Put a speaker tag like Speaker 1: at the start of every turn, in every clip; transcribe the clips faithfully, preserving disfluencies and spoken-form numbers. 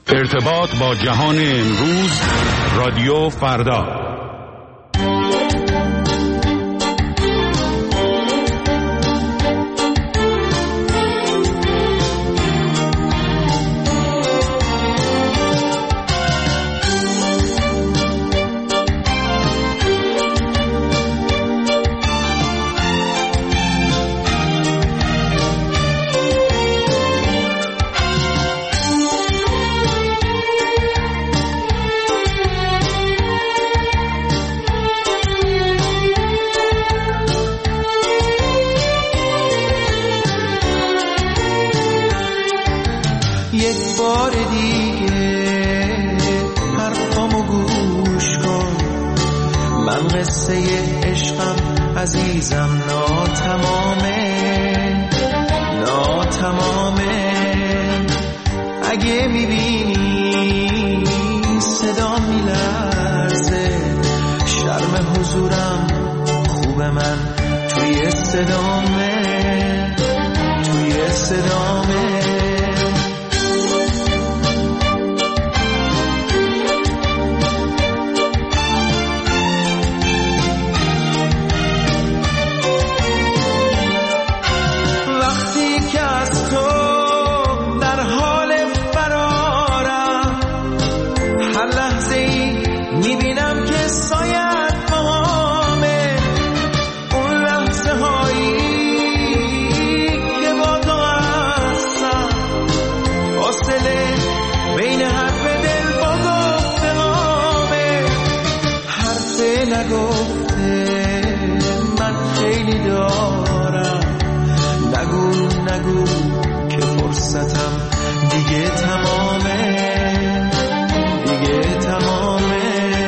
Speaker 1: ارتباط با جهان امروز، رادیو فردا.
Speaker 2: یک بار دیگه حرفامو گوش کن، من قصه عشقم عزیزم ناتمامه ناتمامه. اگه میبینی صدا میلرزه، شرم حضورم خوب من توی صدامه توی صدامه. دیگه تمامه دیگه تمامه.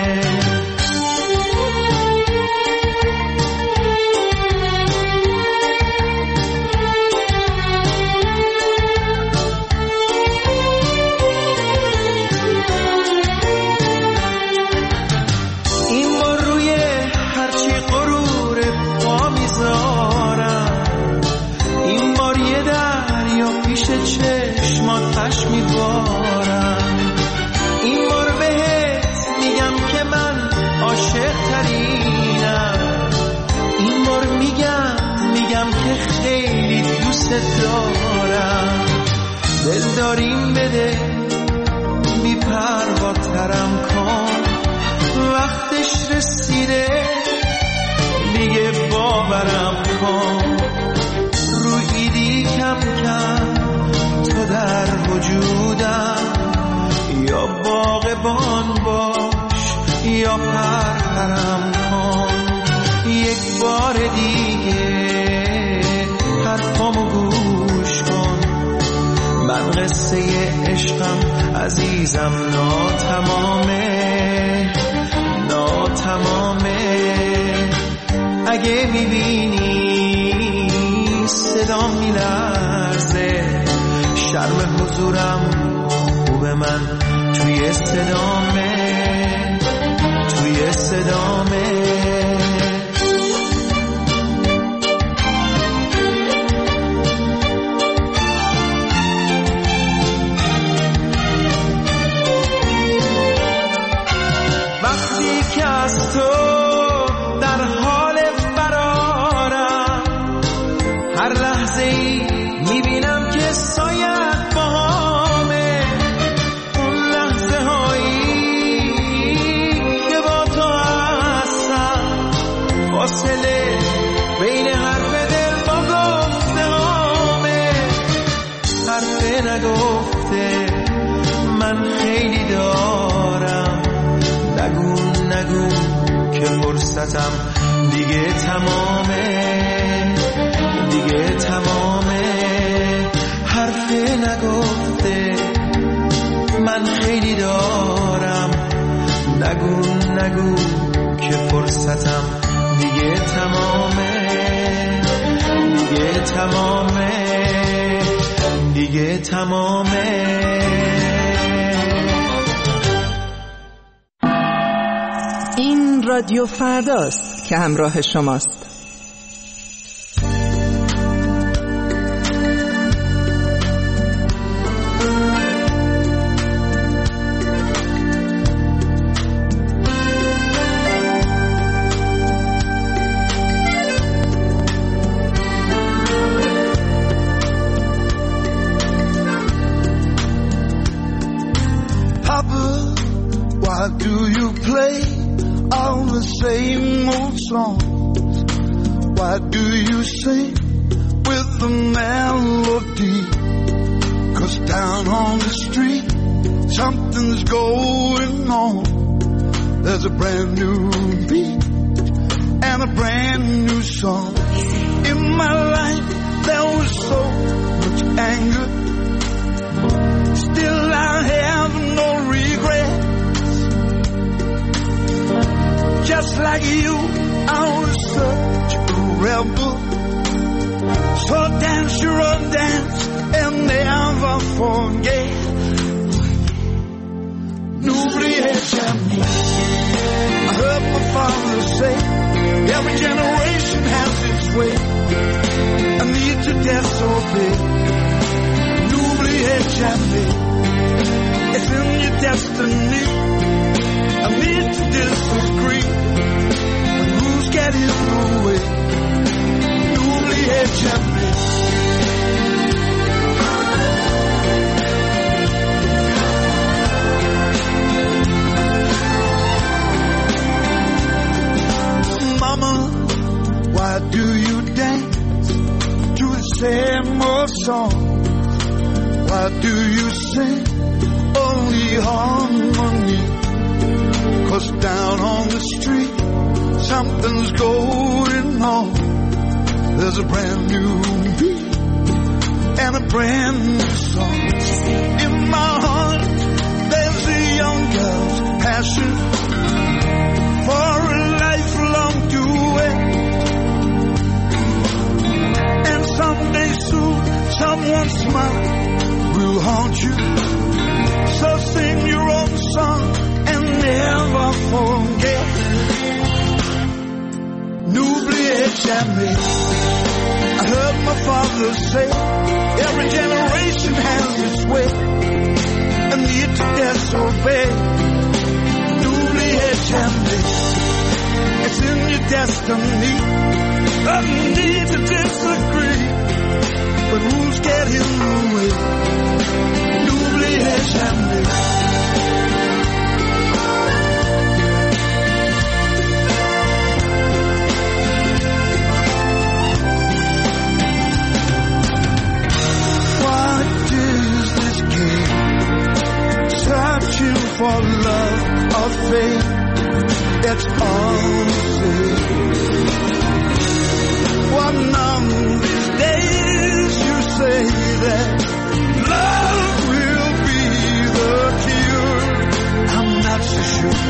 Speaker 2: این بار روی هرچی غرور پا میذارم، این بار یه دریا پیش چشماتش میبارم، این بار بهت میگم که من عاشق ترینم، این بار میگم میگم که خیلی دوست دارم. دل داریم بده بی پرواترم کن، وقتش رسیده دیگه باورم کن. رو ایدی کم کم تو در وجودم، یا باغبان باش یا پرپرم کن. یک بار دیگه حرفامو گوش کن، من قصه عشقم عزیزم ناتمامه ناتمامه. اگه میبینی صدا میلرزه، شرم حضورم خوب من توی صدامه توی صدامه. وقتی که از تو در حال فرارم، هر لحظه ای میبینم که سایت باهامه. اون لحظه هایی که با تو هستم، فاصله بین حرف دل با گفته هامه. حرف نگفته من خیلی دارم، نگو نگو که فرصتم دیگه تمامه دیگه تمامه. حرف نگفته من خیلی دارم، نگو نگو که فرصتم دیگه تمامه دیگه تمامه دیگه تمامه.
Speaker 3: این رادیو فرداست که همراه شماست.
Speaker 4: Why do you play all the same old songs? Why do you sing with the melody? 'Cause down on the street something's going on. There's a brand new beat and a brand new song. In my life there was so much anger, still I have no regrets. Just like you, I was such a rebel. So dance your own dance and never forget. N'oubliez jamais. I heard my father say, every generation has its way. I need to disobey. N'oubliez jamais. It's in your destiny. I need to disagree. When rules get in the way. N'oubliez jamais. Mama, why do you dance to the same old song? Why do you sing only harmony? 'Cause down on the street something's going on. There's a brand new beat and a brand new song. In my heart there's a young girl's passion for a lifelong duet. And someday soon someone's smile will haunt you. So sing your own song and never forget. N'oubliez jamais. I heard my father say, every generation has its way. I need to disobey. N'oubliez jamais. It's in your destiny. I need to disagree, but rules get in the way. N'oubliez jamais. Searching for love or faith, that's all the same. One of these days you say that love will be the cure. I'm not so sure.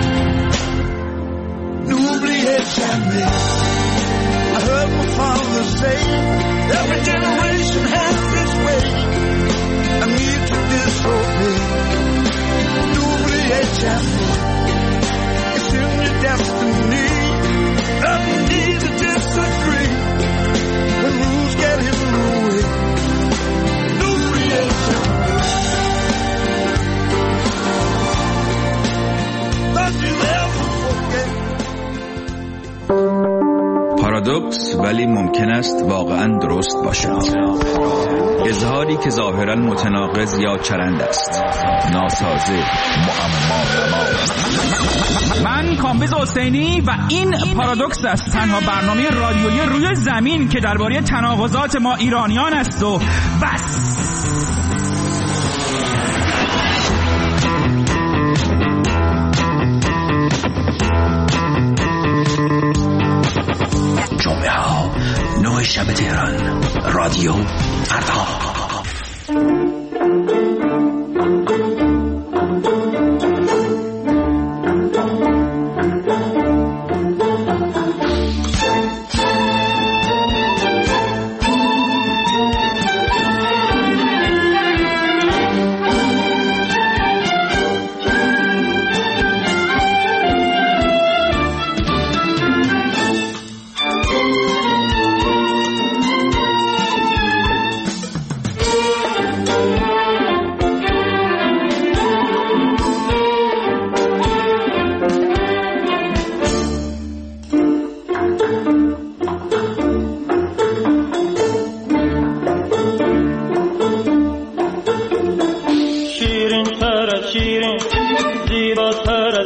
Speaker 4: N'oubliez jamais. I heard my father say, every generation has its way. I need to disobey. N'oubliez jamais. It's in your destiny. I need to disagree when rules get in the way. N'oubliez jamais. Don't you ever forget.
Speaker 5: پارادوکس ولی ممکن است واقعا درست باشد. اظهاری که ظاهرا متناقض یا چرند است، ناسازه، معما.
Speaker 6: من کامبیز حسینی و این پارادوکس است، تنها برنامه رادیویی روی زمین که درباره تناقضات ما ایرانیان است و بس.
Speaker 7: جمعه ها نه شب تهران، رادیو فردا.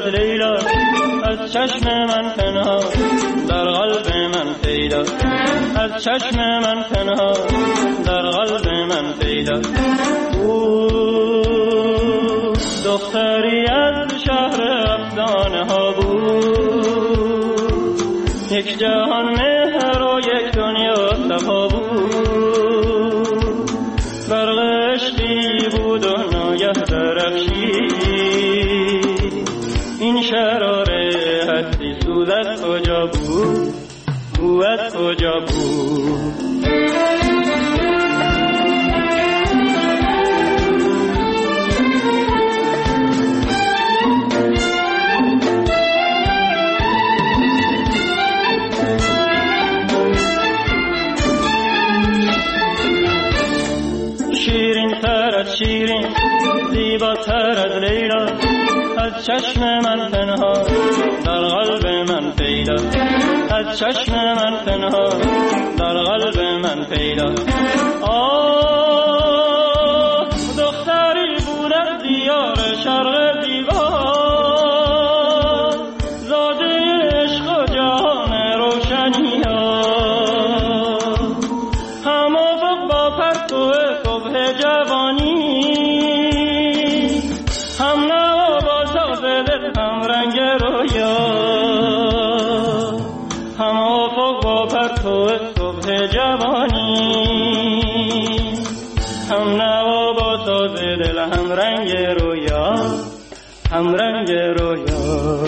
Speaker 8: از لیلا، از چشم من پنهان در قلب من پیدا، از چشم من پنهان در قلب من پیدا. او دختری از شهر افسانه ها بود، یک جهان مهر و یک دنیا صفا بود. برق عشقی بود و ناگه درخشید، این شراره هستی سوز از کجا بود، او از کجا بود. شیرین زیباتر از لیلا، از چشم من پنهان در قلب من پیدا، از چشم من پنهان در قلب من پیدا. آه دختری بود از دیار شرق دیوار، زاده عشق و جهان روشنی ها، هم افق با پرتو صبح جوانی، هم نوا با ساز دل، هم رنگ رویا، هم افق با پرتو صبح جوانی، هم نوا با ساز دل، هم رنگ رویا، هم رنگ رویا.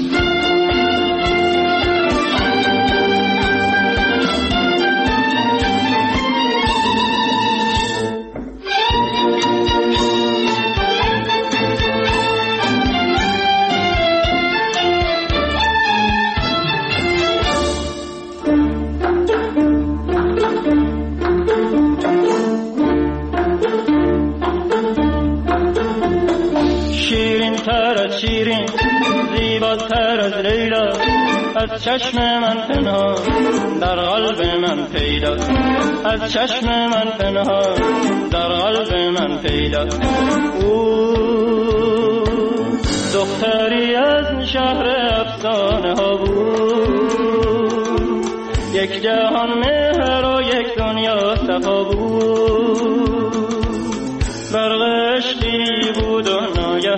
Speaker 8: شیرین زیباتر از لیلا، از چشم من پنهان در قلب من پیدا، از چشم من پنهان در قلب من پیدا. او دختری از شهر افسانه ها بود، یک جهان مهر و یک دنیا صفا بود. برق عشقی بود و ناگه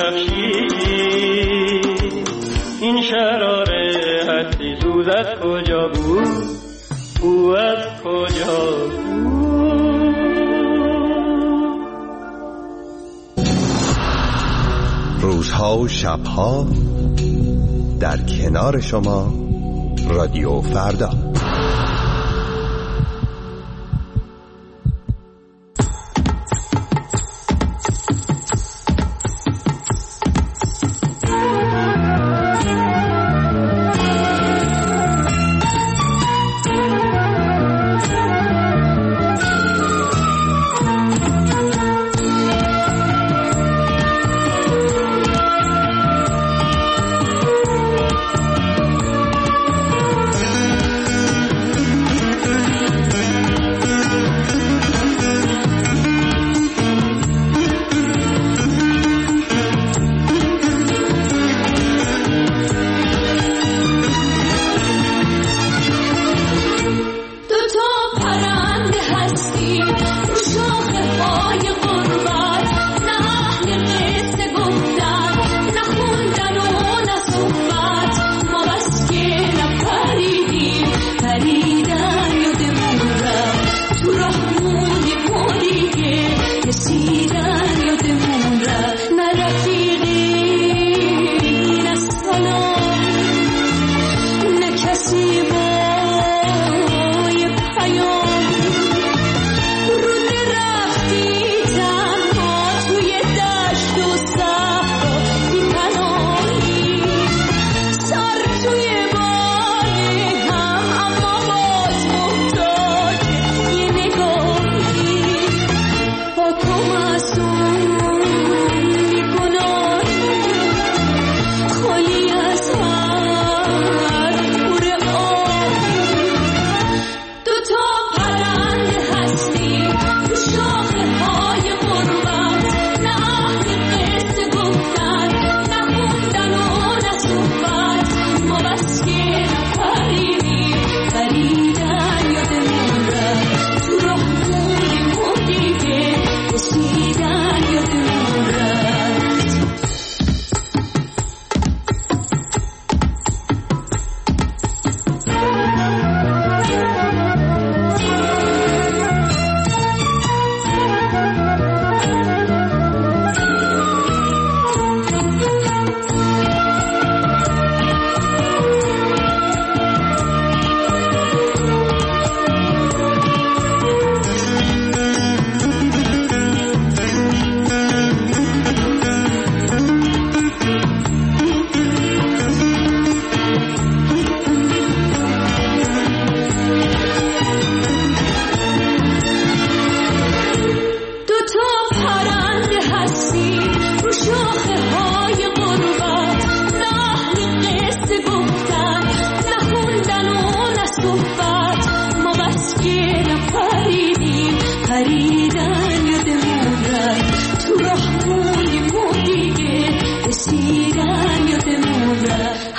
Speaker 8: درخشید، این شراره هستی سوز از کجا بود، او از کجا بود.
Speaker 9: روزها و شبها در کنار شما رادیو فردا.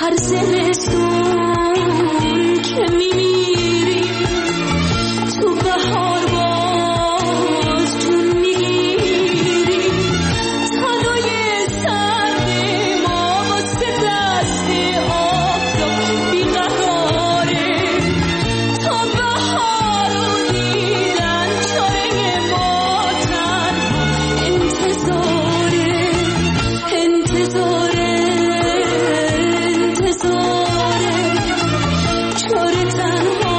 Speaker 10: هر زمستون که میمیری تو بهار باز جون میگیری تنهای سرد ما واسه دست آفتاب بیقراره تا بهار رو دیدن چاره ما تنها انتظاره انتظاره انتظاره چاره تنها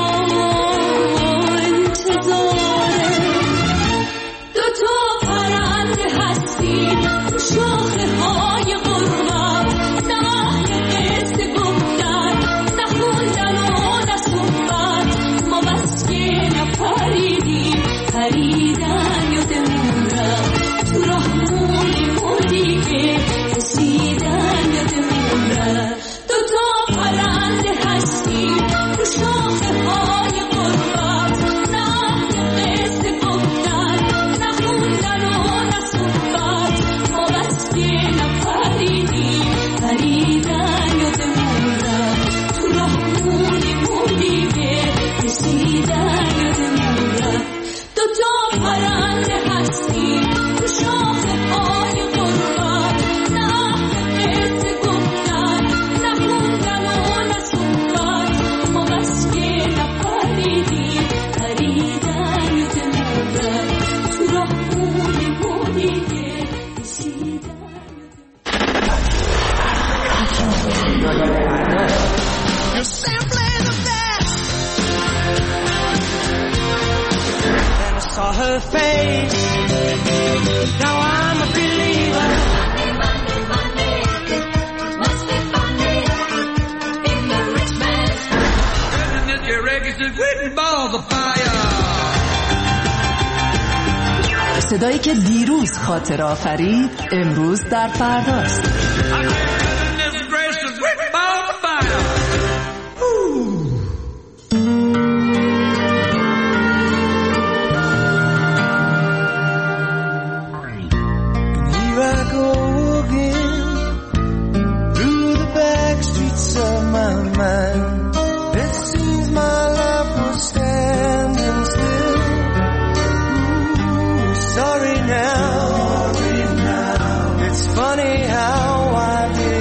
Speaker 10: انتظاره دو تا پرنده هستیم تو شاخه های غربت نه قصه گفتن نه خوندن و نه صحبت ما بس که نپریدیم پریدن یادمون رفت تو راه موندیم و دیگه رسیدن یادمون رفت دو تا پرنده هستیم تو شاخه های غربت نه قصه گفتن نه خوندن و نه صحبت ما بس که نپریدیم پریدن یادمون رفت تو راه موندیم و دیگه رسیدن یادمون رفت دو تا پرنده هستیم تو شاخه های غربت نه قصه گفتن نه خوندن و نه صحبت ما بس که نپریدیم پریدن یادمون رفت تو راه موندیم و دیگه رسیدن
Speaker 2: You're simply the best. Then I saw her face. Now I'm a believer.
Speaker 10: Monday, Monday, Monday, must be Monday in the rich man's
Speaker 3: صدایی که دیروز خاطر آفرید امروز در فرداست.
Speaker 2: Here I go again through the back streets of my mind. It seems my life was standing still. Ooh, sorry now. Sorry now. It's funny how I did.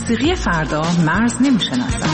Speaker 3: موسیقی فردا مرز نمی‌شناسد.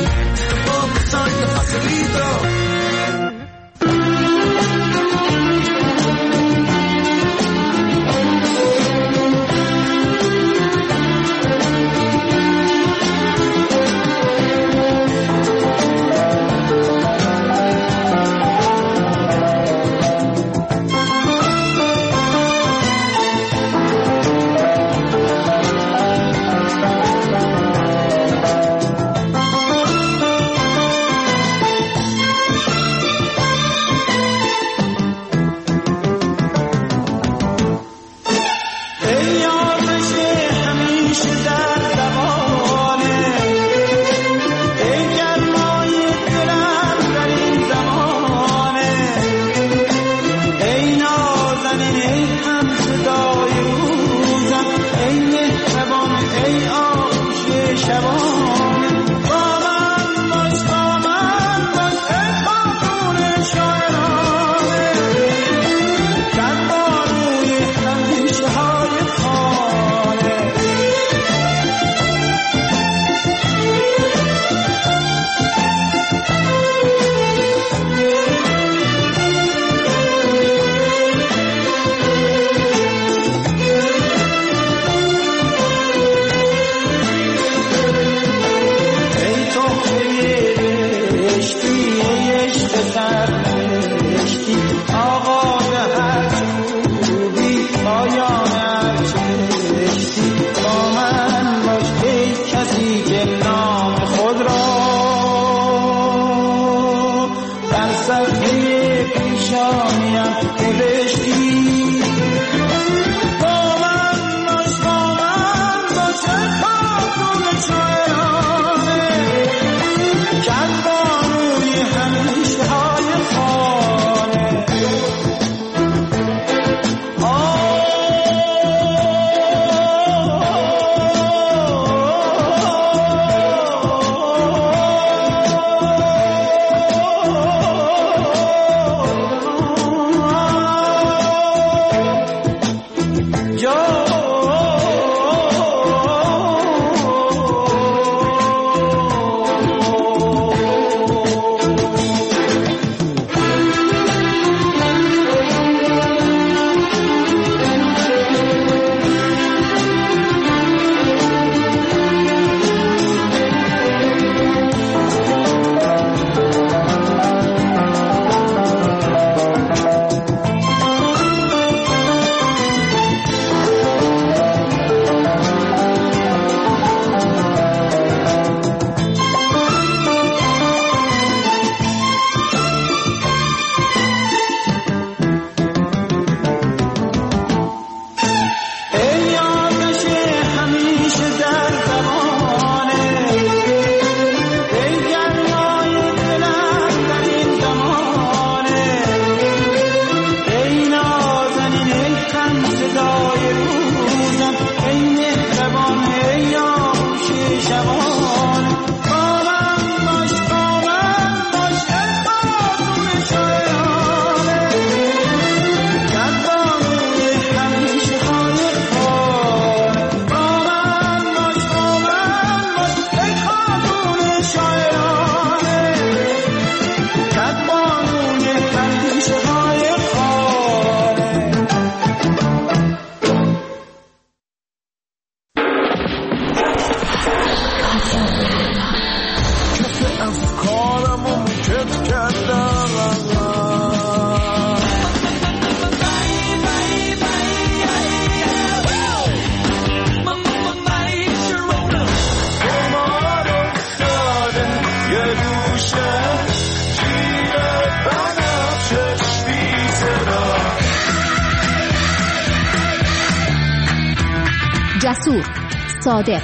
Speaker 11: جسور، صادق،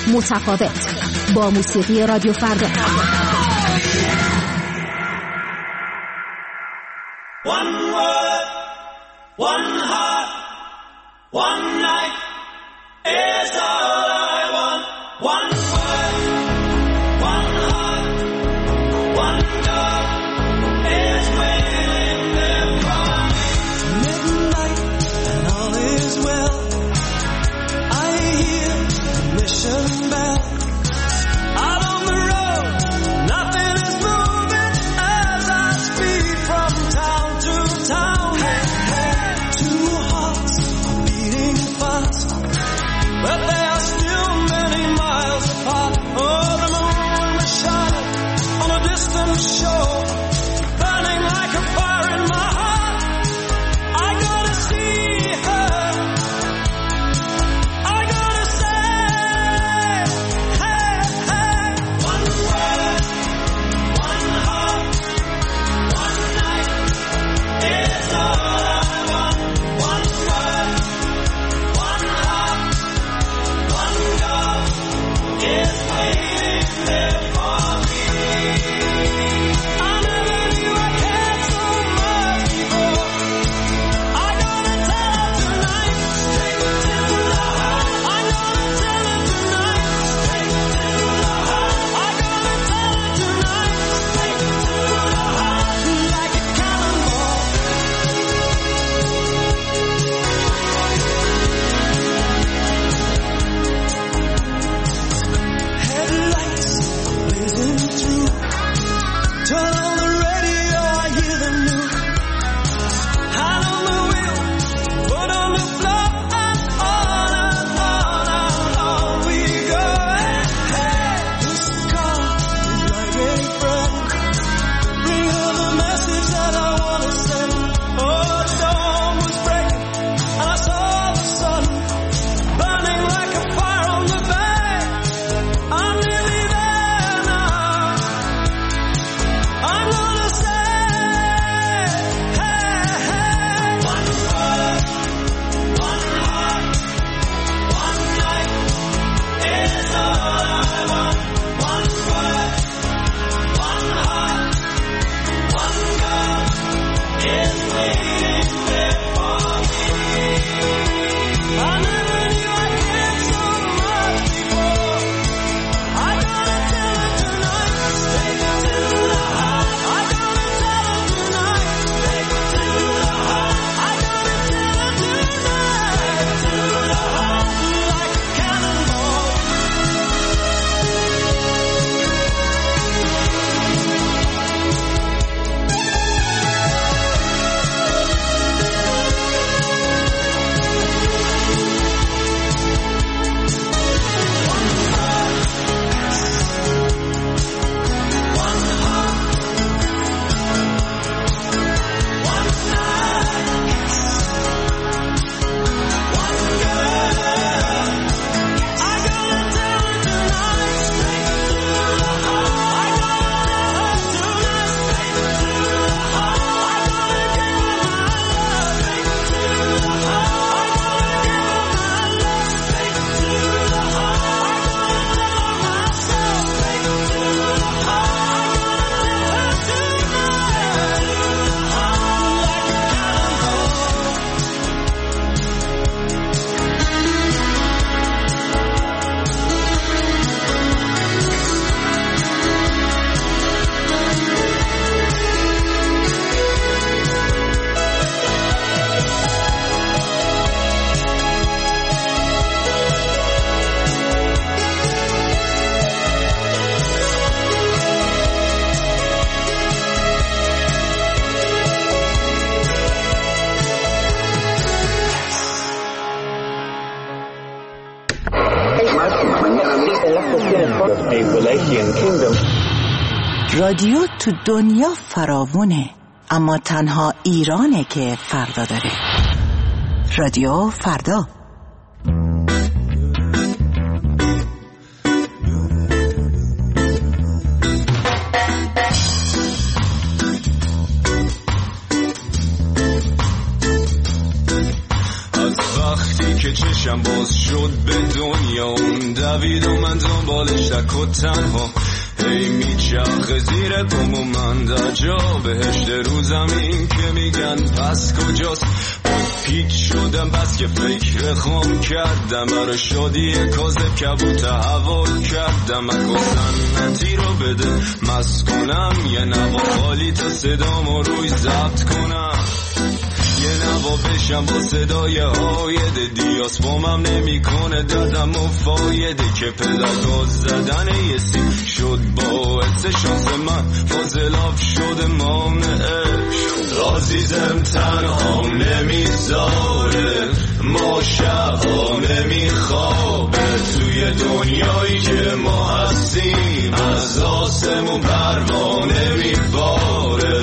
Speaker 11: متفاوت، با موسیقی رادیو فردا.
Speaker 2: One word, one heart, one night is all I want. One word, one heart, one door is waiting there for me. Midnight and all is well. I hear the mission bell.
Speaker 3: رادیو تو دنیا فراوونه، اما تنها ایرانه که فردا داره. رادیو فردا.
Speaker 12: که چشم باز شد به دنیا اون دوید و من دنبالش تک و تنها هی میچرخه زیر پام و من در جا بهشت رو زمین که میگن پس کجاست پیچ شدم بس که فکر خام کردم برای شادی کاذب کبوت حوال کردم اکو سنتی رو بده مست کنم یه نوا خالی تا صدامو روی ضبط کنم یه نوا بشم با صدای هایده دیاس بامم نمی کنه دردم و فایده که پدرگاز زدن یه سیم شد باعث شانس من فاضلاف شده مانعش عزیزم تنها نمیذاره ما شبها نمیخوابه توی دنیایی که ما هستیم از آسمون پروانه میباره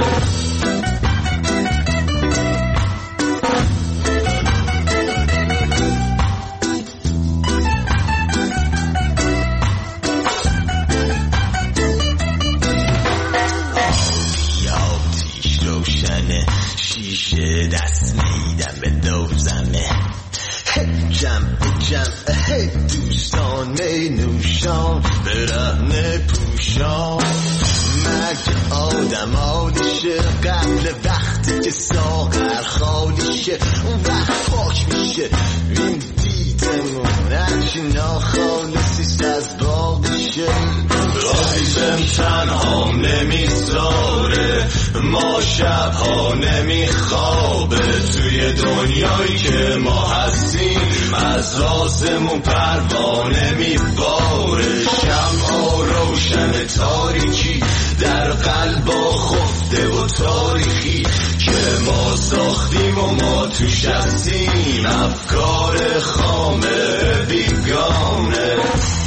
Speaker 13: شیشه دست میدم به دوزمه جمع جمع هی دوستانه نوشان برهنه پوشان مگه آدم آدشه قبل وقتی که ساغر خالیشه اون وقت پاک میشه این دیدمون هرچی ناخالصیست از باقیشه عزیزم تنها نمیذاره ما شبها نمیخوابه توی دنیایی که ما هستیم از آسمون پروانه میباره شمعا روشن تاریکی در قلبا خفته و تاریخی که ما ساختیم و ما توش هستیم افکار خامه بیگانه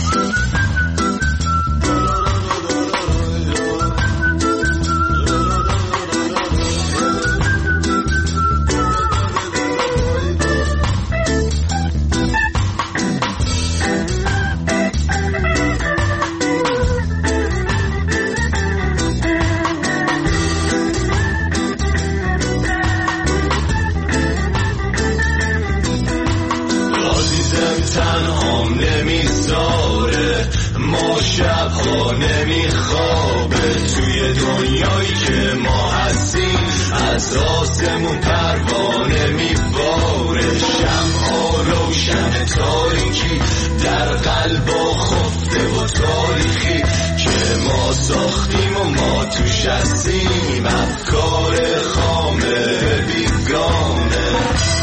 Speaker 13: شبها نمیخوابه توی دنیایی که ما هستیم از آسمون پروانه میباره شمعا روشن تاریکی در قلبا خفته و تاریخی که ما ساختیم و ما توش هستیم افکار خامه بیگانه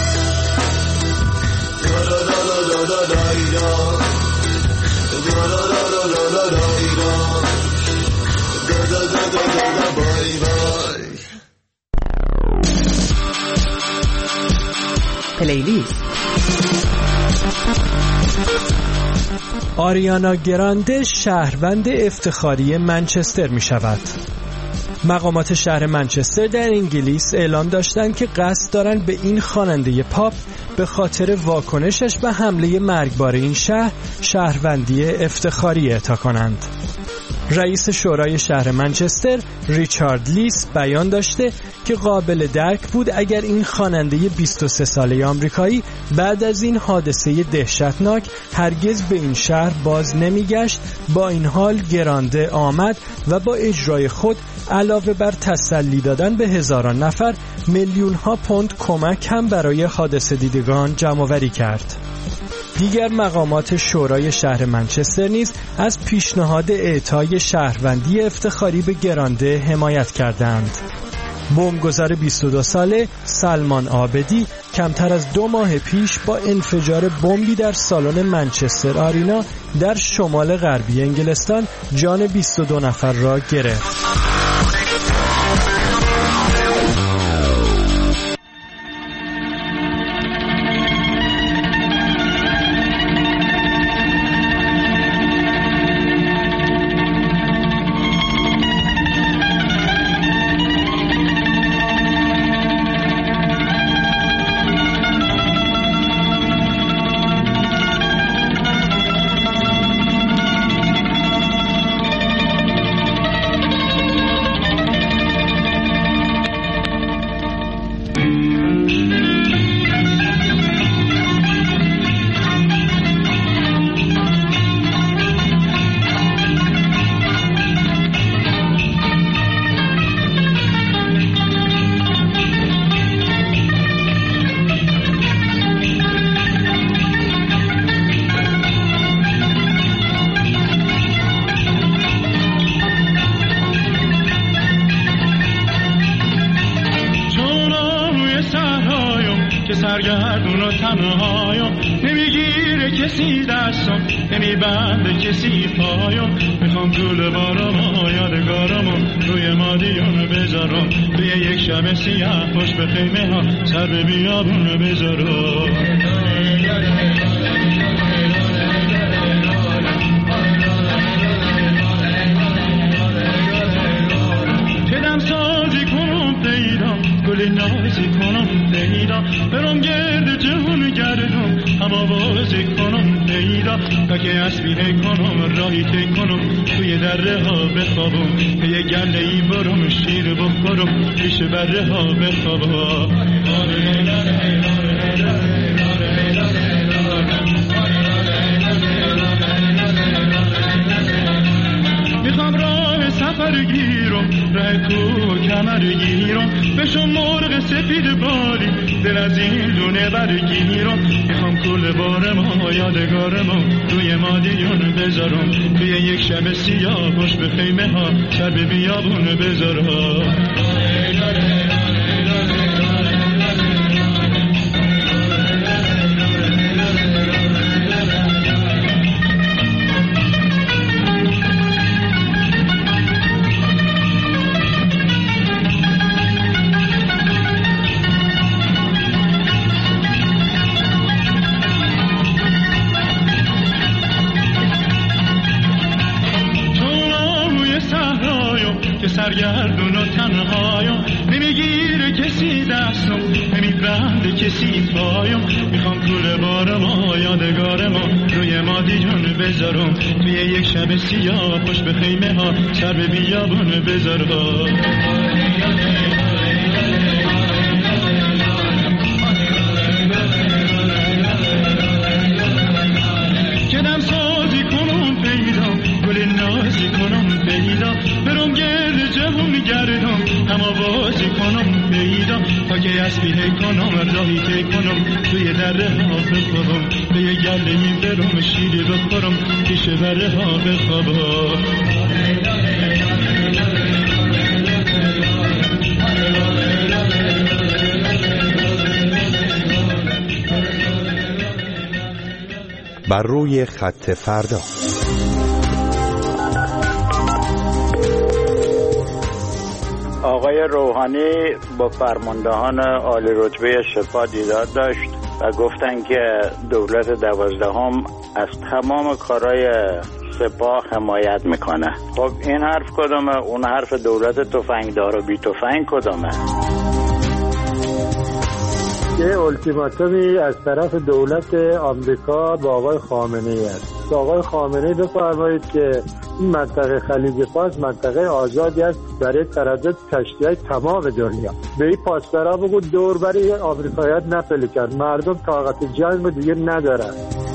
Speaker 13: دا دا دا دا دا دا دا
Speaker 3: پلیلیست.
Speaker 14: آریانا گرانده شهروند افتخاری منچستر می شود. مقامات شهر منچستر در انگلیس اعلام داشتند که قصد دارند به این خواننده پاپ به خاطر واکنشش به حمله مرگبار این شهر شهروندی افتخاری اعطا کنند. رئیس شورای شهر منچستر ریچارد لیس بیان داشته که قابل درک بود اگر این خواننده بیست و سه ساله آمریکایی بعد از این حادثه دهشتناک هرگز به این شهر باز نمیگشت. با این حال گرانده آمد و با اجرای خود علاوه بر تسلی دادن به هزاران نفر میلیون ها پوند کمک هم برای حادثه دیدگان جمع‌آوری کرد. دیگر مقامات شورای شهر منچستر نیز از پیشنهاد اعطای شهروندی افتخاری به گرانده حمایت کردند. بمبگذار بیست و دو ساله سلمان عابدی کمتر از دو ماه پیش با انفجار بمبی در سالن منچستر آرینا در شمال غربی انگلستان جان بیست و دو نفر را گرفت.
Speaker 8: تنهایم، نمیگیره کسی دستم، نمیبنده کسی پایم. میخوام طول بارم یادگارم روی مادیون بذارم، توی یک شب سیاه پشت به خیمه ها سر به بیابون بذارم. گل نازی کنم پیدا، برم گرد جهون گردم هم آوازی کنم پیدا، تا که اسبیه کنم راهی تی کنم توی دره ها بخوابم، به یه گله ای برم شیر بخورم پیش بره ها بخوابم. میخوام راه سفر گیرم، راه کو کمر گیرم، بشم مرغ سفید بالی دل از این دونه برگیرم. میخوام کل بارم یادگارم روی مادیون بذارم، توی یک شب سیاه پشت به خیمه ها سر به بیابون بذارم. سرگردون و تنهایم، نمیگیره کسی دستم، نمیبنده کسی پایم. میخوام طول بارم یادگارم روی مادیون بذارم، توی یک شب سیاه پشت به خیمه ها سر به بیابون بذارم. کدم سازی کنم پیدا، گل نازی کنم پیدا، برم گرد جهون گردم هم آوازی کنم پیدا، تا که اسبیه کنم راهی تی کنم توی دره ها بخوابم، به یه گله ای برم شیر بخورم پیش بره ها بخوابم.
Speaker 9: بر روی خط فردا.
Speaker 15: آقای روحانی با فرماندهان عالی رتبه سپاه دیدار داشت و گفتن که دولت دوازدهم از تمام کارهای سپاه حمایت میکنه. خب این حرف کدومه؟ اون حرف دولت تفنگدار و بی تفنگ کدومه؟
Speaker 16: یه التیماتومی از طرف دولت آمریکا با آقای خامنه‌ای است. آقای خامنه‌ای بفرمایید که این منطقه خلیج فارس منطقه آزادی است برای تردد کشتی‌های تمام دنیا. به این پاسدارا بگو دور برای آمریکایی‌ها نپلکن، مردم طاقت جنگ دیگه ندارن.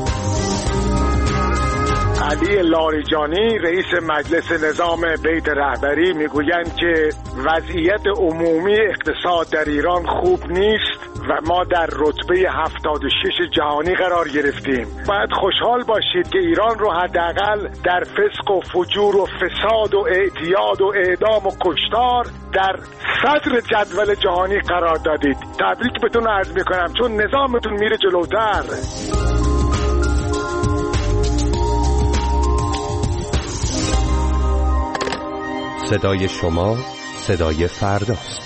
Speaker 17: علی لاریجانی رئیس مجلس نظام بیت رهبری میگویند که وضعیت عمومی اقتصاد در ایران خوب نیست و ما در رتبه هفتاد و شش جهانی قرار گرفتیم. باید خوشحال باشید که ایران رو حداقل در فسق و فجور و فساد و اعتیاد و اعدام و کشتار در صدر جدول جهانی قرار دادید. تبریک بهتون عرض میکنم چون نظامتون میره جلوتر.
Speaker 9: صدای شما صدای فرداست.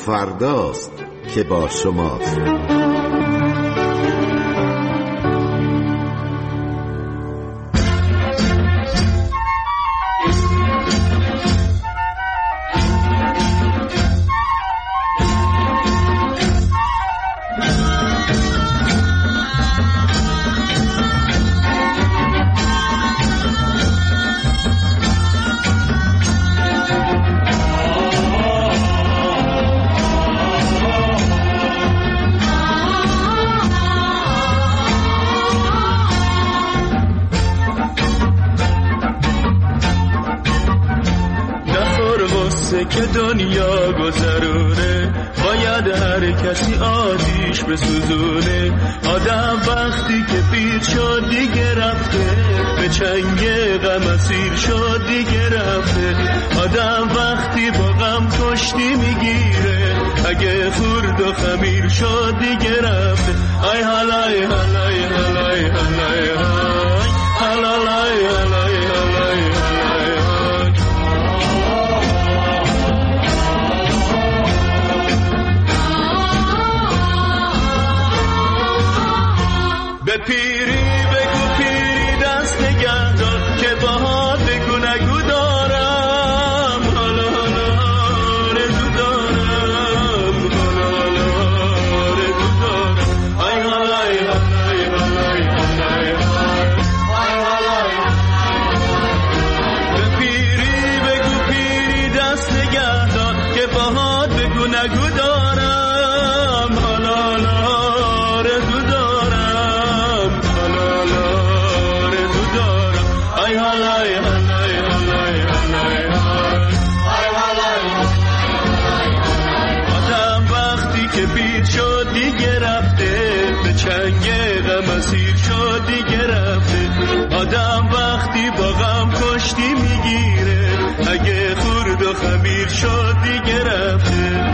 Speaker 18: فرداست که با شماست.
Speaker 13: که دنیا گذرونه باید هر کسی آتیش بسوزونه. آدم وقتی که پیر شد دیگه رفته، به چنگ غم اسیر شد دیگه رفته. آدم وقتی با غم کشتی میگیره، اگه خورد و خمیر شد دیگه رفته. آی حالای حالای حالای حالای حالای حالای حالای به پیری بگو پیری دست نگه دار که باهات بگو نگو دارم. حالا حالا آرزو دارم، حالا حالا آرزو دارم. آی حالای حالای حالای حالای حالای. به پیری بگو پیری دست نگه دار که باهات بگو نگو دارم. حالا حالا آرزو دارم. آدم وقتی که بید شد دیگه رفته، به چنگ غم اسیر شد دیگه رفته. آدم وقتی با غم کشتی میگیره، اگه خورد و خمیر شد دیگه رفته.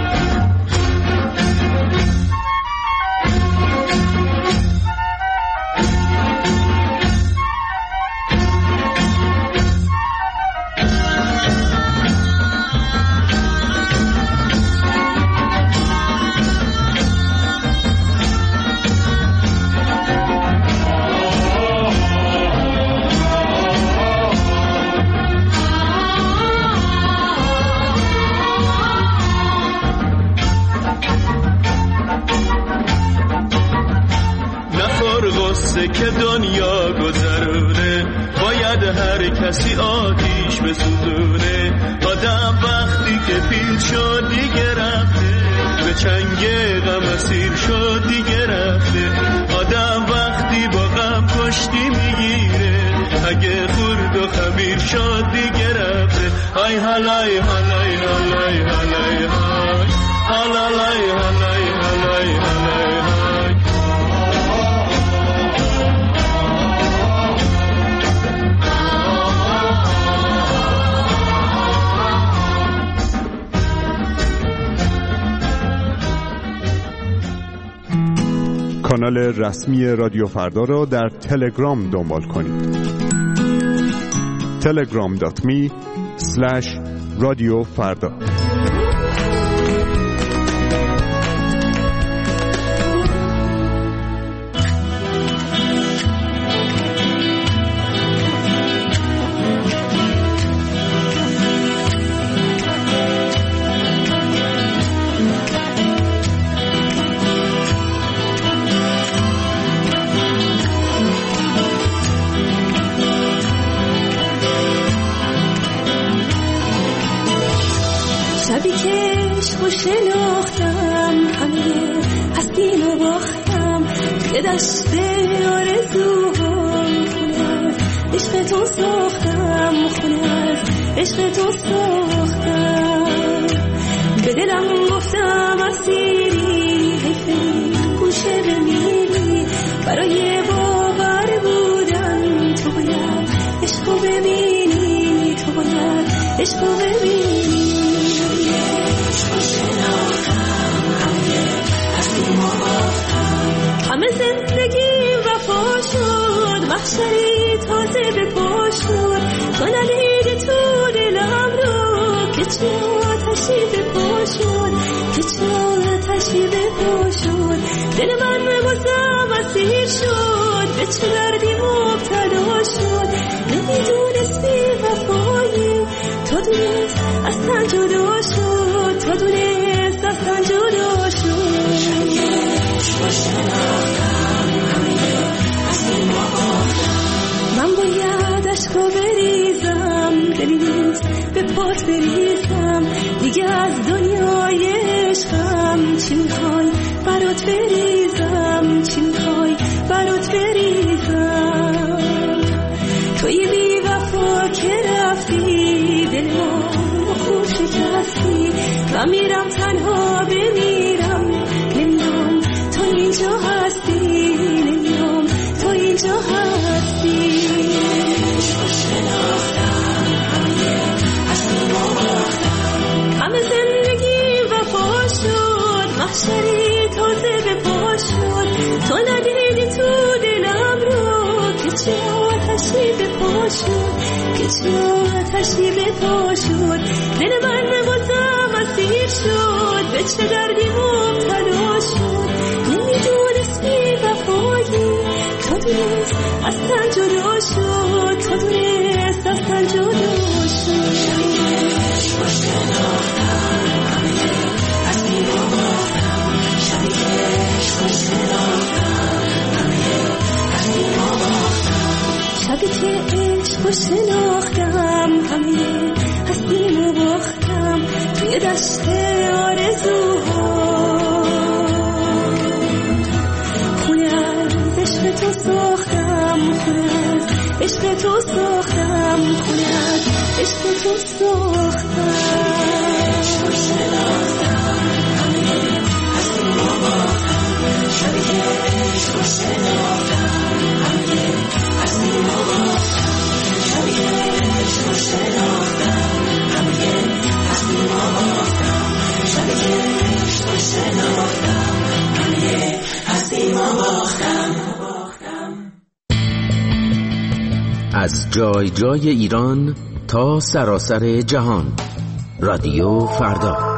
Speaker 13: که دنیا گذرونه باید هر کسی آتیش بسوزونه. آدم وقتی که پیر شد دیگه رفته، به چنگ غم اسیر شد دیگه رفته. آدم وقتی با غم کشتی میگیره، اگه خورد و خمیر شد دیگه رفته. آی حالای حالای حالای حالای حالای حالای حالای حالای.
Speaker 19: کانال رسمی رادیو فردا را در تلگرام دنبال کنید. تلگرام دات می اسلش رادیو فردا.
Speaker 10: شبی که عشقو شناختم، همه هستیم و باختم توی دشت آرزوهام. خونه از عشقتون ساختم، خونه از عشقتون ساختم. به دلم گفتم اسیری، حیفه گوشه بمیری. برای باور بودن تو باید عشقو ببینی، تو باید عشقو ببینی. همه زندگیم وفا شد، محشری تازه به پا شد. تو ندیدی تو دلم رو که چه آتشی به پا شد، که چه بازم اسیر شد، به چه دردی مبتلا شد. نمیدونست بی وفایی، تا دونست اصلا جدا شد، تا دونست اصلا جدا شد. من باید عشقا بریزم، دلی نیست به پات بریزم، دیگه از دنیای عشقم چی میخوای برات بریزم، چی میخوای برات بریزم. توی بی وفا که رفتی، دل ما خوب شکستی، من میرم تنها بمیرم، نمیام تو اینجا هستی، نمیام تو اینجا هستی. همه زندگی وفا شد، محشری تازه به پا شد. تو ندیدی تو دلم رو که چه آتشی به پا شد، که چه آتشی به پا شد. دل من بازم اسیر شد، به چه دردی مبتلا شد. نمیدونست بی وفایی، تا دونست اصلا جدا شد، تا دونست اصلا جدا شد. شبی که عشق شناختم، همه هستیم و باختم توی دشت آرزوها. خونه از عشق تو ساختم، خونه از عشق تو ساختم، خونه از عشق تو ساختم. شبی که عشق شناختم، همه هستیم و باختم. شبی که عشق شناختم، همه هستیم و باختم. شبی که عشق شناختم، همه هستیم و باختم.
Speaker 7: از جای جای ایران تا سراسر جهان، رادیو فردا.